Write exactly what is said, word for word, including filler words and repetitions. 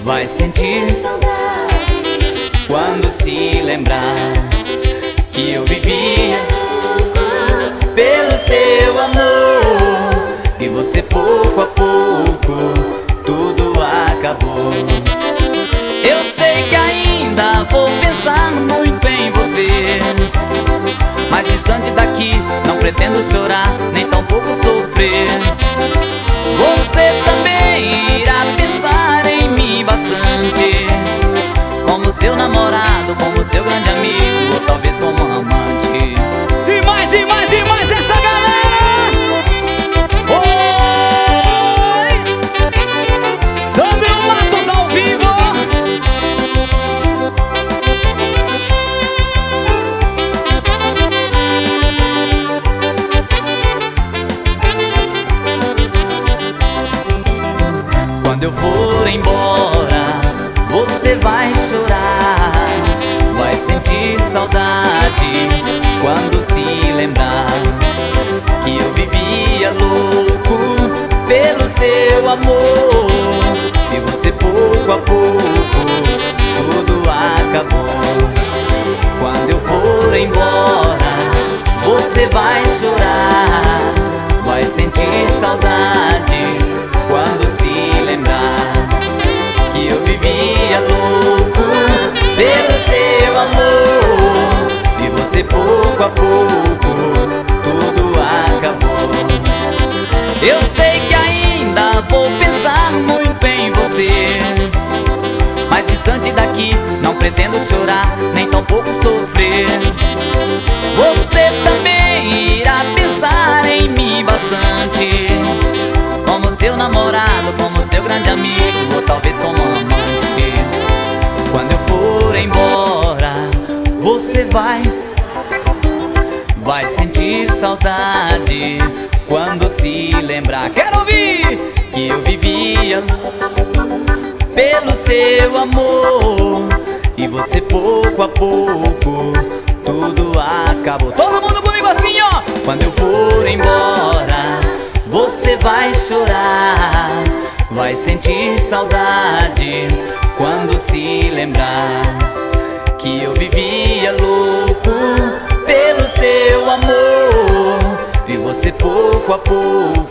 vai sentir saudade quando se lembrar que eu vivia pelo seu amor e você pouco a pouco tudo acabou. Eu sei que ainda vou pensar muito em você, mas distante daqui não pretendo chorar, nem tampouco sofrer. Você também irá pensar em mim bastante, como seu namorado, como seu grande amigo, ou talvez como amante. E mais, e mais, e mais essa galera! Oi! Sandro Matos ao vivo! Quando eu for embora, você vai chorar, vai sentir saudade quando se lembrar que eu vivia louco pelo seu amor e você pouco a pouco tudo acabou. Quando eu for embora, você vai chorar, vai sentir saudade quando se lembrar que eu vivia louco pelo seu amor e você pouco a pouco tudo acabou. Eu sei que ainda vou pensar muito em você, mas distante daqui não pretendo chorar, nem tampouco sofrer. Você também irá pensar em mim bastante, como seu namorado, como seu grande amigo, ou talvez como amante. Quando eu for embora, você vai Vai sentir saudade quando se lembrar. Quero ouvir! Que eu vivia pelo seu amor e você pouco a pouco tudo acabou. Todo mundo comigo assim, ó! Quando eu for embora, você vai chorar, vai sentir saudade quando se lembrar que eu vivia louco pelo seu amor e você pouco a pouco